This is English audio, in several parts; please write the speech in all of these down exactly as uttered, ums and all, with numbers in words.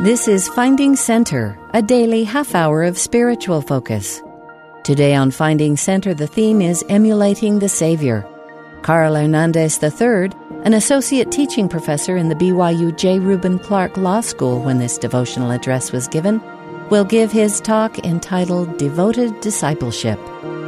This is Finding Center, a daily half hour of spiritual focus. Today on Finding Center, the theme is Emulating the Savior. Carl Hernandez the third, an associate teaching professor in the B Y U J. Reuben Clark Law School when this devotional address was given, will give his talk entitled Devoted Discipleship.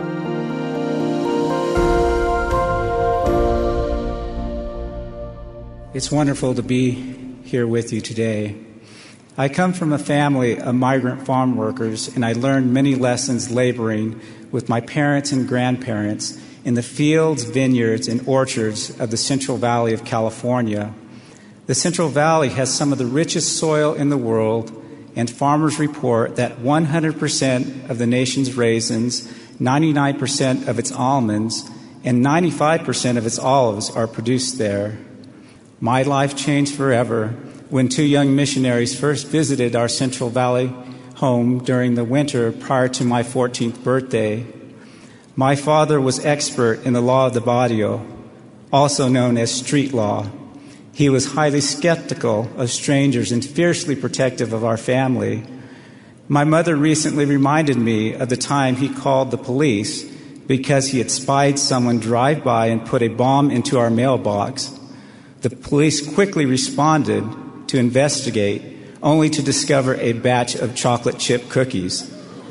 It's wonderful to be here with you today. I come from a family of migrant farm workers, and I learned many lessons laboring with my parents and grandparents in the fields, vineyards, and orchards of the Central Valley of California. The Central Valley has some of the richest soil in the world, and farmers report that one hundred percent of the nation's raisins, ninety-nine percent of its almonds, and ninety-five percent of its olives are produced there. My life changed forever when two young missionaries first visited our Central Valley home during the winter prior to my fourteenth birthday. My father was expert in the law of the barrio, also known as street law. He was highly skeptical of strangers and fiercely protective of our family. My mother recently reminded me of the time he called the police because he had spied someone drive by and put a bomb into our mailbox. The police quickly responded to investigate, only to discover a batch of chocolate chip cookies.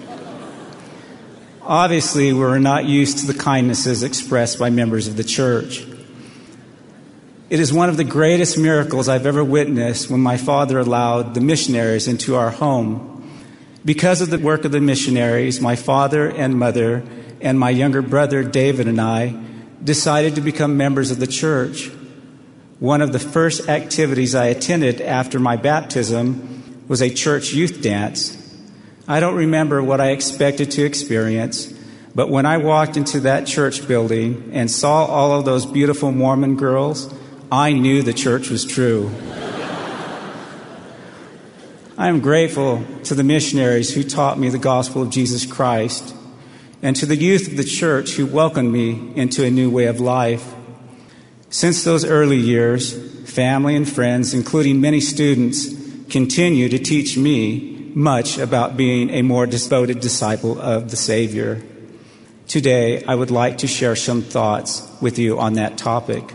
Obviously, we were not used to the kindnesses expressed by members of the church. It is one of the greatest miracles I've ever witnessed when my father allowed the missionaries into our home. Because of the work of the missionaries, my father and mother and my younger brother David and I decided to become members of the church. One of the first activities I attended after my baptism was a church youth dance. I don't remember what I expected to experience, but when I walked into that church building and saw all of those beautiful Mormon girls, I knew the church was true. I am grateful to the missionaries who taught me the gospel of Jesus Christ and to the youth of the church who welcomed me into a new way of life. Since those early years, family and friends, including many students, continue to teach me much about being a more devoted disciple of the Savior. Today, I would like to share some thoughts with you on that topic.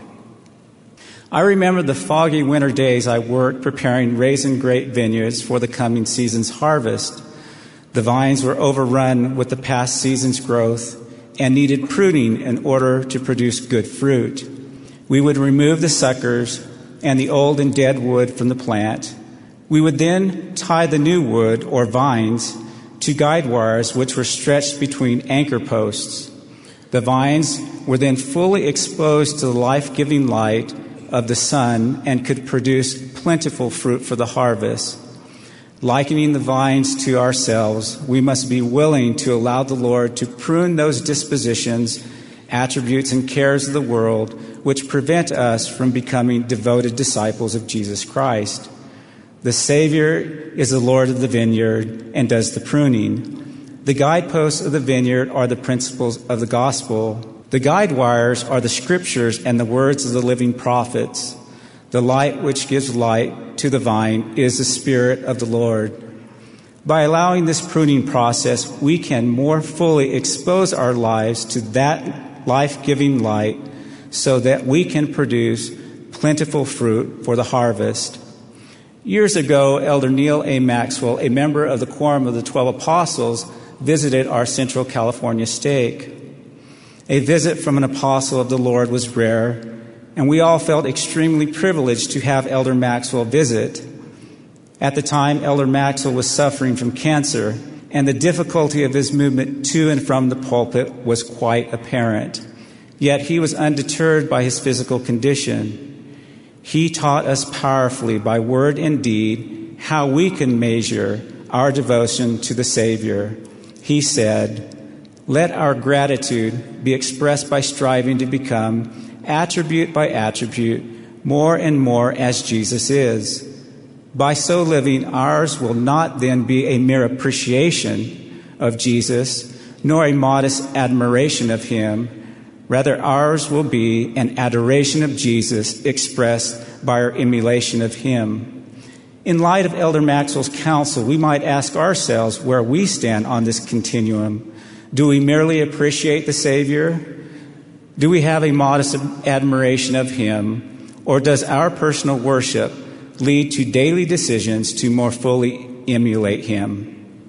I remember the foggy winter days I worked preparing raisin grape vineyards for the coming season's harvest. The vines were overrun with the past season's growth and needed pruning in order to produce good fruit. We would remove the suckers and the old and dead wood from the plant. We would then tie the new wood or vines to guide wires which were stretched between anchor posts. The vines were then fully exposed to the life-giving light of the sun and could produce plentiful fruit for the harvest. Likening the vines to ourselves, we must be willing to allow the Lord to prune those dispositions, attributes, and cares of the world which prevent us from becoming devoted disciples of Jesus Christ. The Savior is the Lord of the vineyard and does the pruning. The guideposts of the vineyard are the principles of the gospel. The guide wires are the scriptures and the words of the living prophets. The light which gives light to the vine is the Spirit of the Lord. By allowing this pruning process, we can more fully expose our lives to that life-giving light so that we can produce plentiful fruit for the harvest. Years ago, Elder Neil A. Maxwell, a member of the Quorum of the Twelve Apostles, visited our Central California stake. A visit from an apostle of the Lord was rare, and we all felt extremely privileged to have Elder Maxwell visit. At the time, Elder Maxwell was suffering from cancer, and the difficulty of his movement to and from the pulpit was quite apparent. Yet he was undeterred by his physical condition. He taught us powerfully by word and deed how we can measure our devotion to the Savior. He said, "Let our gratitude be expressed by striving to become, attribute by attribute, more and more as Jesus is. By so living, ours will not then be a mere appreciation of Jesus, nor a modest admiration of him. Rather, ours will be an adoration of Jesus expressed by our emulation of him." In light of Elder Maxwell's counsel, we might ask ourselves where we stand on this continuum. Do we merely appreciate the Savior? Do we have a modest admiration of Him? Or does our personal worship lead to daily decisions to more fully emulate Him?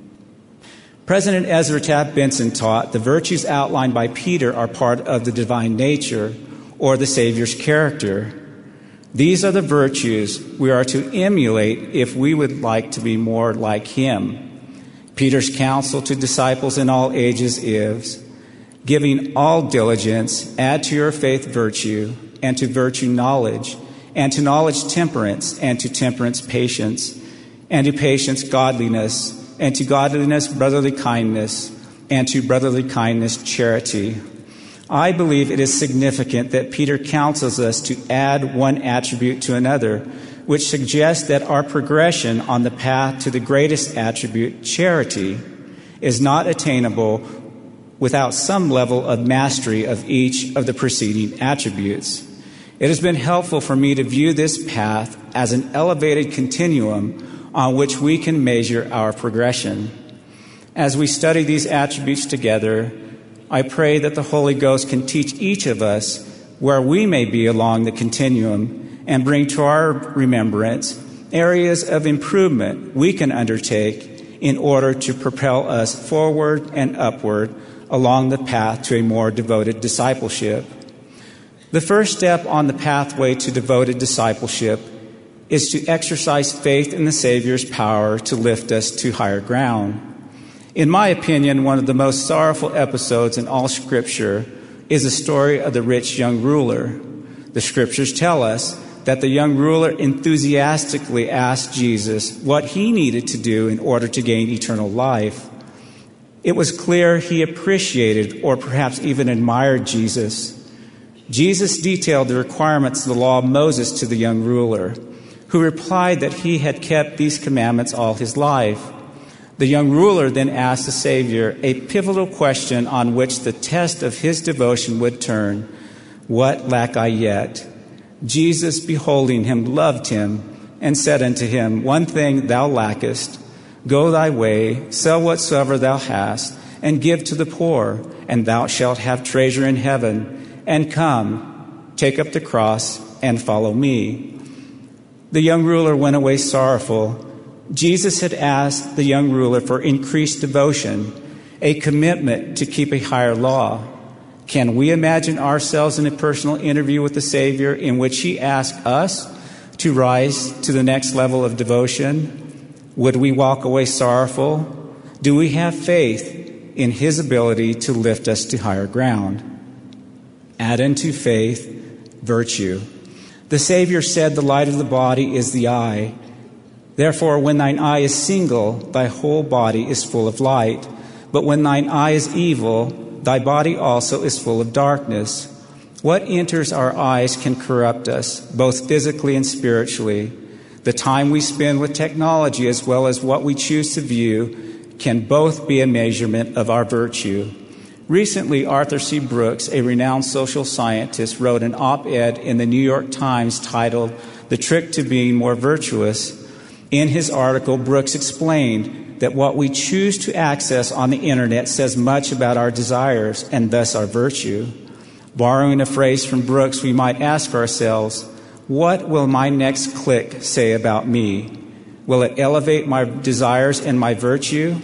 President Ezra Taft Benson taught the virtues outlined by Peter are part of the divine nature or the Savior's character. These are the virtues we are to emulate if we would like to be more like Him. Peter's counsel to disciples in all ages is, giving all diligence, add to your faith virtue, and to virtue knowledge, and to knowledge temperance, and to temperance patience, and to patience godliness, and to godliness brotherly kindness, and to brotherly kindness charity. I believe it is significant that Peter counsels us to add one attribute to another, which suggests that our progression on the path to the greatest attribute, charity, is not attainable without some level of mastery of each of the preceding attributes. It has been helpful for me to view this path as an elevated continuum on which we can measure our progression. As we study these attributes together, I pray that the Holy Ghost can teach each of us where we may be along the continuum and bring to our remembrance areas of improvement we can undertake in order to propel us forward and upward along the path to a more devoted discipleship. The first step on the pathway to devoted discipleship is to exercise faith in the Savior's power to lift us to higher ground. In my opinion, one of the most sorrowful episodes in all Scripture is the story of the rich young ruler. The Scriptures tell us that the young ruler enthusiastically asked Jesus what he needed to do in order to gain eternal life. It was clear he appreciated or perhaps even admired Jesus. Jesus detailed the requirements of the law of Moses to the young ruler, who replied that he had kept these commandments all his life. The young ruler then asked the Savior a pivotal question on which the test of his devotion would turn. What lack I yet? Jesus, beholding him, loved him and said unto him, One thing thou lackest. Go thy way, sell whatsoever thou hast, and give to the poor, and thou shalt have treasure in heaven. And come, take up the cross, and follow me. The young ruler went away sorrowful. Jesus had asked the young ruler for increased devotion, a commitment to keep a higher law. Can we imagine ourselves in a personal interview with the Savior in which He asked us to rise to the next level of devotion? Would we walk away sorrowful? Do we have faith in His ability to lift us to higher ground? Add unto faith virtue. The Savior said the light of the body is the eye. Therefore, when thine eye is single, thy whole body is full of light. But when thine eye is evil, thy body also is full of darkness. What enters our eyes can corrupt us, both physically and spiritually. The time we spend with technology as well as what we choose to view can both be a measurement of our virtue. Recently, Arthur C. Brooks, a renowned social scientist, wrote an op-ed in the New York Times titled, The Trick to Being More Virtuous. In his article, Brooks explained that what we choose to access on the internet says much about our desires and thus our virtue. Borrowing a phrase from Brooks, we might ask ourselves, what will my next click say about me? Will it elevate my desires and my virtue?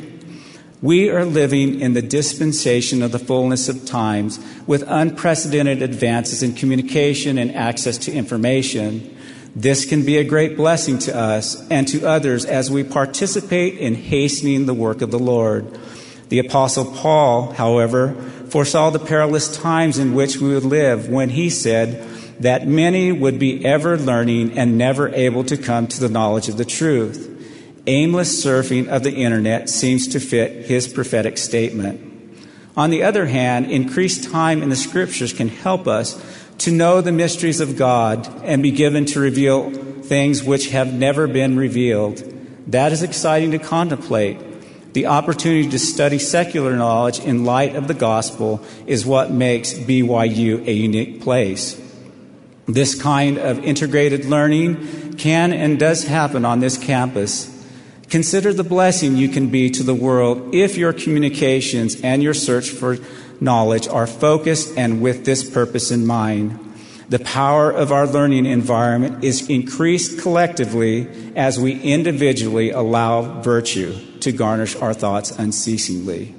We are living in the dispensation of the fullness of times with unprecedented advances in communication and access to information. This can be a great blessing to us and to others as we participate in hastening the work of the Lord. The Apostle Paul, however, foresaw the perilous times in which we would live when he said that many would be ever learning and never able to come to the knowledge of the truth. Aimless surfing of the internet seems to fit his prophetic statement. On the other hand, increased time in the Scriptures can help us to know the mysteries of God and be given to reveal things which have never been revealed. That is exciting to contemplate. The opportunity to study secular knowledge in light of the gospel is what makes B Y U a unique place. This kind of integrated learning can and does happen on this campus, consider the blessing you can be to the world if your communications and your search for knowledge are focused and with this purpose in mind. The power of our learning environment is increased collectively as we individually allow virtue to garnish our thoughts unceasingly.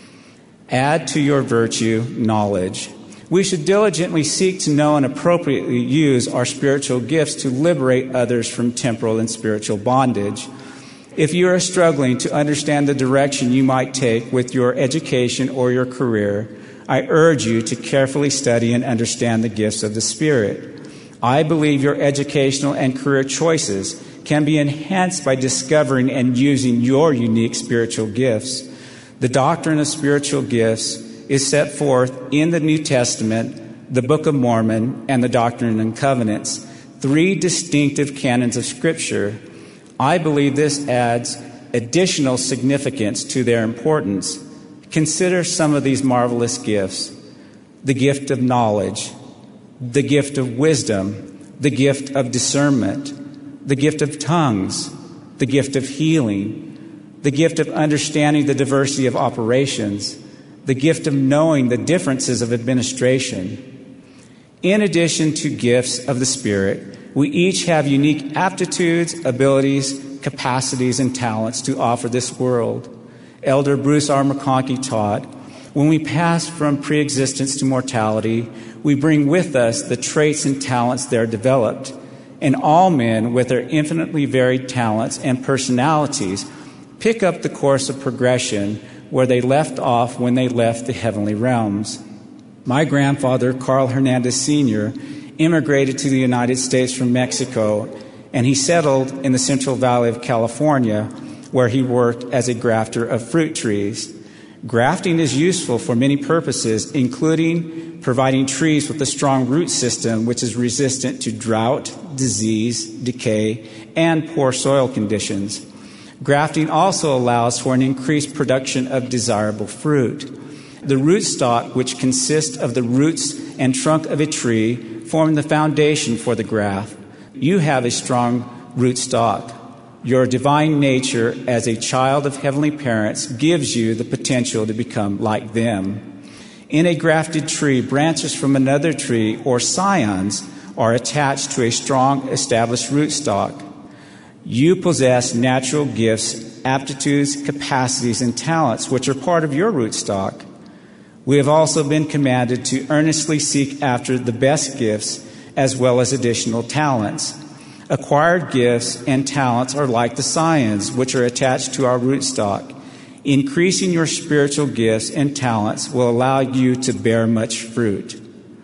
Add to your virtue knowledge. We should diligently seek to know and appropriately use our spiritual gifts to liberate others from temporal and spiritual bondage. If you are struggling to understand the direction you might take with your education or your career, I urge you to carefully study and understand the gifts of the Spirit. I believe your educational and career choices can be enhanced by discovering and using your unique spiritual gifts. The doctrine of spiritual gifts is set forth in the New Testament, the Book of Mormon, and the Doctrine and Covenants, three distinctive canons of Scripture. I believe this adds additional significance to their importance. Consider some of these marvelous gifts: the gift of knowledge, the gift of wisdom, the gift of discernment, the gift of tongues, the gift of healing, the gift of understanding the diversity of operations, the gift of knowing the differences of administration. In addition to gifts of the Spirit, we each have unique aptitudes, abilities, capacities, and talents to offer this world. Elder Bruce R. McConkie taught, when we pass from pre-existence to mortality, we bring with us the traits and talents there developed. And all men, with their infinitely varied talents and personalities, pick up the course of progression where they left off when they left the heavenly realms. My grandfather, Carl Hernandez Senior, immigrated to the United States from Mexico, and he settled in the Central Valley of California, where he worked as a grafter of fruit trees. Grafting is useful for many purposes, including providing trees with a strong root system which is resistant to drought, disease, decay, and poor soil conditions. Grafting also allows for an increased production of desirable fruit. The rootstock, which consists of the roots and trunk of a tree, form the foundation for the graft. You have a strong rootstock. Your divine nature as a child of heavenly parents gives you the potential to become like them. In a grafted tree, branches from another tree or scions are attached to a strong established rootstock. You possess natural gifts, aptitudes, capacities, and talents which are part of your rootstock. We have also been commanded to earnestly seek after the best gifts as well as additional talents. Acquired gifts and talents are like the scions which are attached to our rootstock. Increasing your spiritual gifts and talents will allow you to bear much fruit.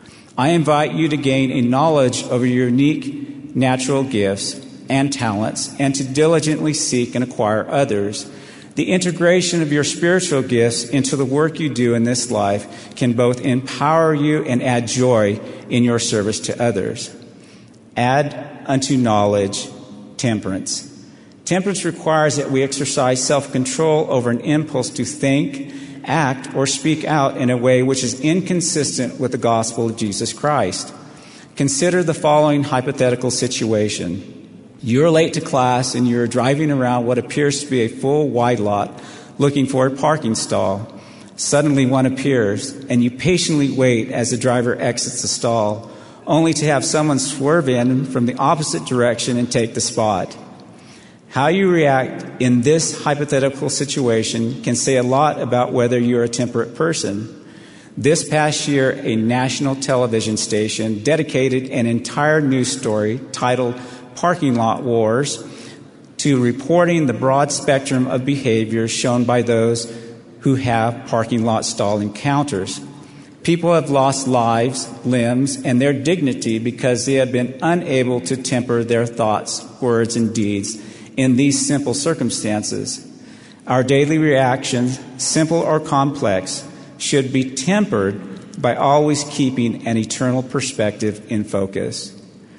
I invite you to gain a knowledge of your unique natural gifts and talents and to diligently seek and acquire others. The integration of your spiritual gifts into the work you do in this life can both empower you and add joy in your service to others. Add unto knowledge temperance. Temperance requires that we exercise self-control over an impulse to think, act, or speak out in a way which is inconsistent with the gospel of Jesus Christ. Consider the following hypothetical situation. You're late to class and you're driving around what appears to be a full wide lot looking for a parking stall. Suddenly one appears and you patiently wait as the driver exits the stall, only to have someone swerve in from the opposite direction and take the spot. How you react in this hypothetical situation can say a lot about whether you're a temperate person. This past year, a national television station dedicated an entire news story titled Parking Lot Wars to reporting the broad spectrum of behaviors shown by those who have parking lot stall encounters. People have lost lives, limbs, and their dignity because they have been unable to temper their thoughts, words, and deeds in these simple circumstances. Our daily reactions, simple or complex, should be tempered by always keeping an eternal perspective in focus.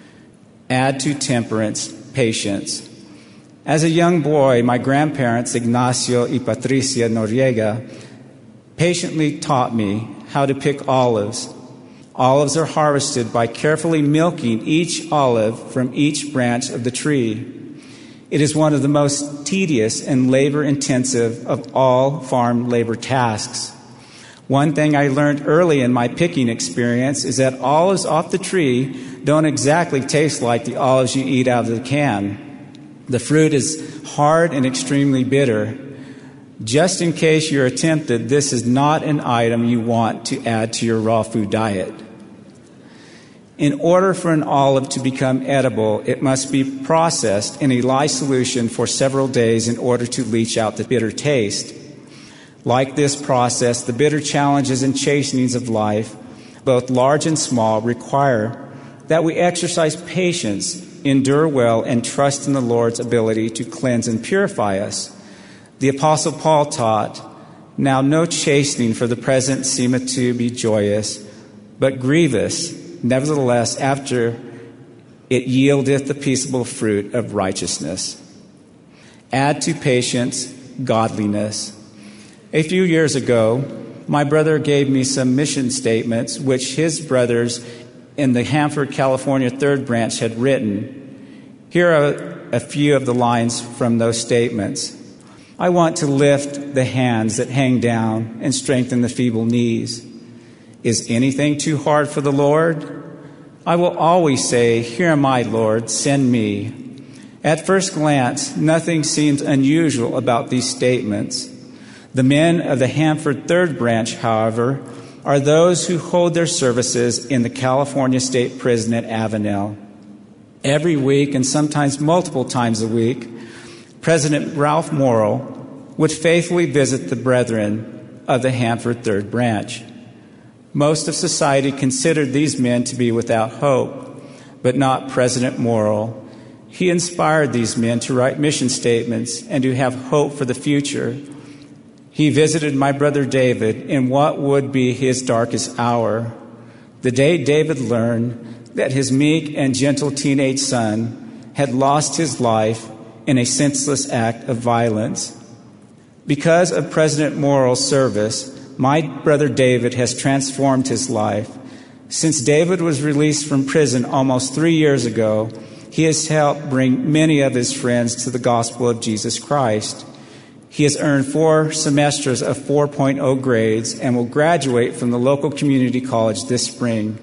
Add to temperance, patience. As a young boy, my grandparents, Ignacio y Patricia Noriega, patiently taught me how to pick olives. Olives are harvested by carefully milking each olive from each branch of the tree. It is one of the most tedious and labor-intensive of all farm labor tasks. One thing I learned early in my picking experience is that olives off the tree don't exactly taste like the olives you eat out of the can. The fruit is hard and extremely bitter. Just in case you're tempted, this is not an item you want to add to your raw food diet. In order for an olive to become edible, it must be processed in a lye solution for several days in order to leach out the bitter taste. Like this process, the bitter challenges and chastenings of life, both large and small, require that we exercise patience, endure well, and trust in the Lord's ability to cleanse and purify us. The Apostle Paul taught, "Now no chastening for the present seemeth to be joyous, but grievous. Nevertheless, after it yieldeth the peaceable fruit of righteousness." Add to patience godliness. A few years ago, my brother gave me some mission statements which his brothers in the Hanford, California Third Branch had written. Here are a few of the lines from those statements. "I want to lift the hands that hang down and strengthen the feeble knees. Is anything too hard for the Lord? I will always say, 'Here am I, Lord, send me.'" At first glance, nothing seems unusual about these statements. The men of the Hanford Third Branch, however, are those who hold their services in the California State Prison at Avenel. Every week, and sometimes multiple times a week, President Ralph Morrill would faithfully visit the brethren of the Hanford Third Branch. Most of society considered these men to be without hope, but not President Morrill. He inspired these men to write mission statements and to have hope for the future. He visited my brother David in what would be his darkest hour, the day David learned that his meek and gentle teenage son had lost his life in a senseless act of violence. Because of President Morrill's service, my brother David has transformed his life. Since David was released from prison almost three years ago, he has helped bring many of his friends to the gospel of Jesus Christ. He has earned four semesters of four point oh grades and will graduate from the local community college this spring.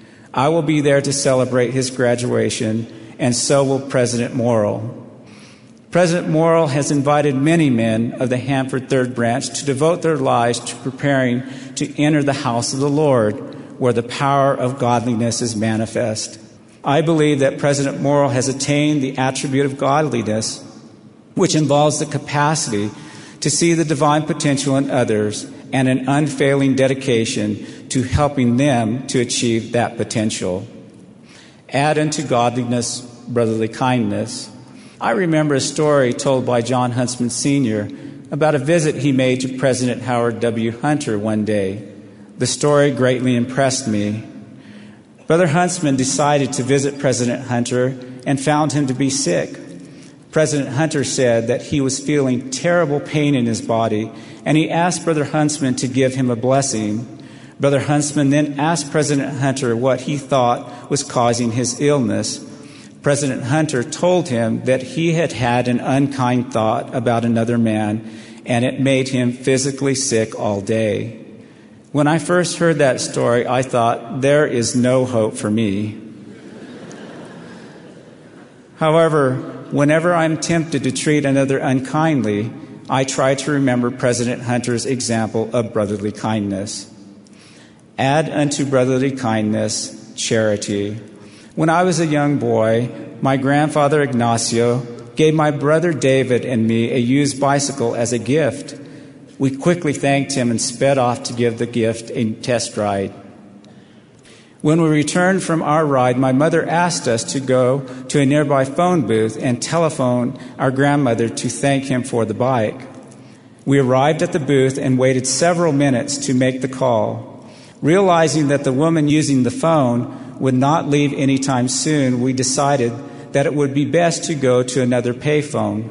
I will be there to celebrate his graduation, and so will President Morrill. President Morrill has invited many men of the Hanford Third Branch to devote their lives to preparing to enter the house of the Lord, where the power of godliness is manifest. I believe that President Morrill has attained the attribute of godliness, which involves the capacity to see the divine potential in others and an unfailing dedication to helping them to achieve that potential. Add unto godliness brotherly kindness. I remember a story told by John Huntsman Senior about a visit he made to President Howard W. Hunter one day. The story greatly impressed me. Brother Huntsman decided to visit President Hunter and found him to be sick. President Hunter said that he was feeling terrible pain in his body, and he asked Brother Huntsman to give him a blessing. Brother Huntsman then asked President Hunter what he thought was causing his illness. President Hunter told him that he had had an unkind thought about another man, and it made him physically sick all day. When I first heard that story, I thought, there is no hope for me. However, whenever I'm tempted to treat another unkindly, I try to remember President Hunter's example of brotherly kindness. Add unto brotherly kindness charity. When I was a young boy, my grandfather Ignacio gave my brother David and me a used bicycle as a gift. We quickly thanked him and sped off to give the gift a test ride. When we returned from our ride, my mother asked us to go to a nearby phone booth and telephone our grandmother to thank him for the bike. We arrived at the booth and waited several minutes to make the call. Realizing that the woman using the phone would not leave anytime soon, we decided that it would be best to go to another payphone.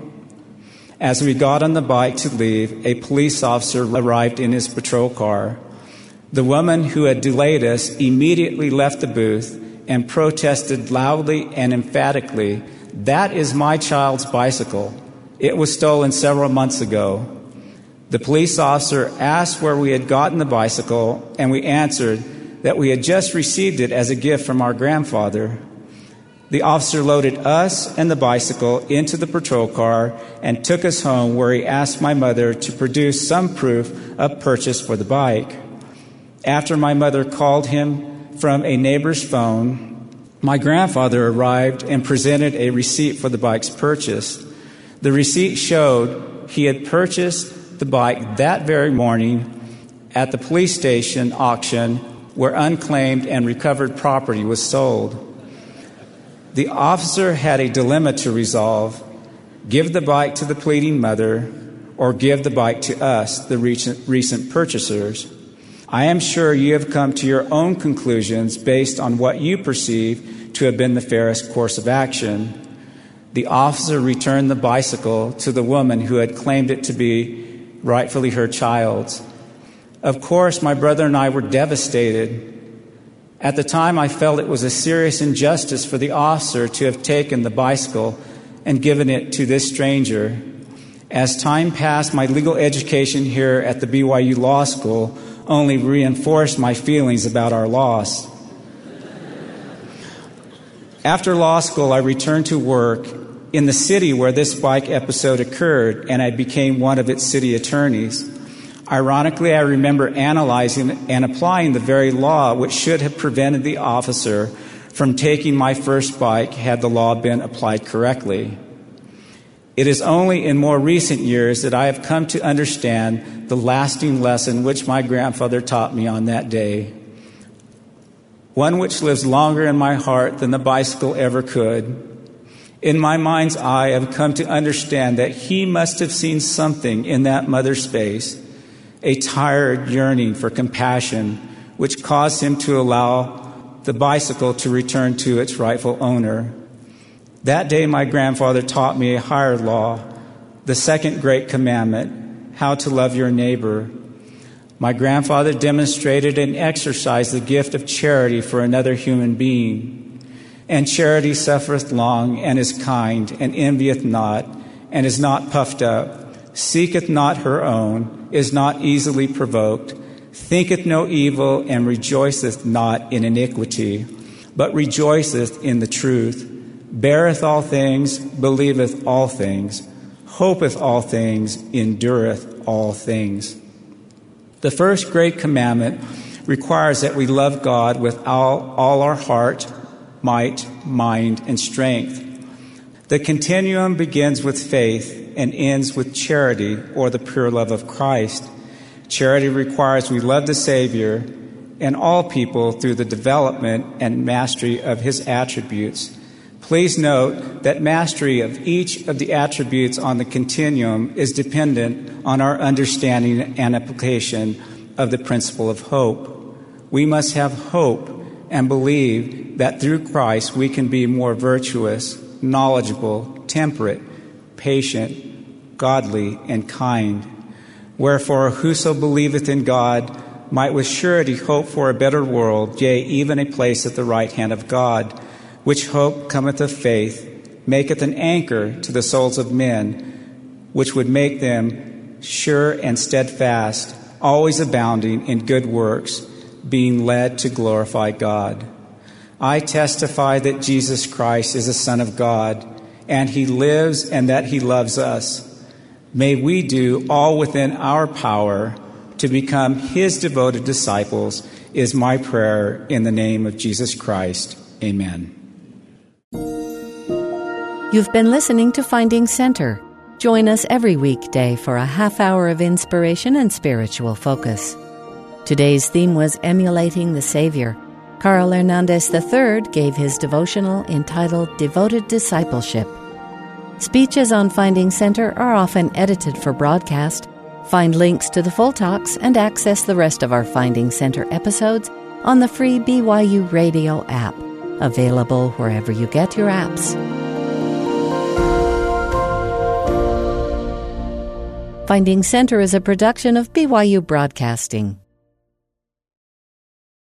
As we got on the bike to leave, a police officer arrived in his patrol car. The woman who had delayed us immediately left the booth and protested loudly and emphatically, "That is my child's bicycle. It was stolen several months ago." The police officer asked where we had gotten the bicycle, and we answered that we had just received it as a gift from our grandfather. The officer loaded us and the bicycle into the patrol car and took us home, where he asked my mother to produce some proof of purchase for the bike. After my mother called him from a neighbor's phone, my grandfather arrived and presented a receipt for the bike's purchase. The receipt showed he had purchased the bike that very morning at the police station auction, where unclaimed and recovered property was sold. The officer had a dilemma to resolve: give the bike to the pleading mother or give the bike to us, the recent, recent purchasers. I am sure you have come to your own conclusions based on what you perceive to have been the fairest course of action. The officer returned the bicycle to the woman who had claimed it to be rightfully her child's. Of course, my brother and I were devastated. At the time, I felt it was a serious injustice for the officer to have taken the bicycle and given it to this stranger. As time passed, my legal education here at the B Y U Law School only reinforced my feelings about our loss. After law school, I returned to work in the city where this bike episode occurred, and I became one of its city attorneys. Ironically, I remember analyzing and applying the very law which should have prevented the officer from taking my first bike had the law been applied correctly. It is only in more recent years that I have come to understand the lasting lesson which my grandfather taught me on that day, one which lives longer in my heart than the bicycle ever could. In my mind's eye, I have come to understand that he must have seen something in that mother's face, a tired yearning for compassion, which caused him to allow the bicycle to return to its rightful owner. That day, my grandfather taught me a higher law, the second great commandment, how to love your neighbor. My grandfather demonstrated and exercised the gift of charity for another human being. And charity suffereth long, and is kind, and envieth not, and is not puffed up, seeketh not her own, is not easily provoked, thinketh no evil, and rejoiceth not in iniquity, but rejoiceth in the truth, beareth all things, believeth all things, hopeth all things, endureth all things. The first great commandment requires that we love God with all, all our heart, might, mind, and strength. The continuum begins with faith and ends with charity, or the pure love of Christ. Charity requires we love the Savior and all people through the development and mastery of his attributes. Please note that mastery of each of the attributes on the continuum is dependent on our understanding and application of the principle of hope. We must have hope and believe that through Christ we can be more virtuous, knowledgeable, temperate, patient, godly, and kind. Wherefore, whoso believeth in God might with surety hope for a better world, yea, even a place at the right hand of God, which hope cometh of faith, maketh an anchor to the souls of men, which would make them sure and steadfast, always abounding in good works, being led to glorify God. I testify that Jesus Christ is the Son of God, and he lives and that he loves us. May we do all within our power to become his devoted disciples, is my prayer in the name of Jesus Christ. Amen. You've been listening to Finding Center. Join us every weekday for a half hour of inspiration and spiritual focus. Today's theme was Emulating the Savior. Carl Hernandez the third gave his devotional entitled Devoted Discipleship. Speeches on Finding Center are often edited for broadcast. Find links to the full talks and access the rest of our Finding Center episodes on the free B Y U Radio app, available wherever you get your apps. Finding Center is a production of B Y U Broadcasting.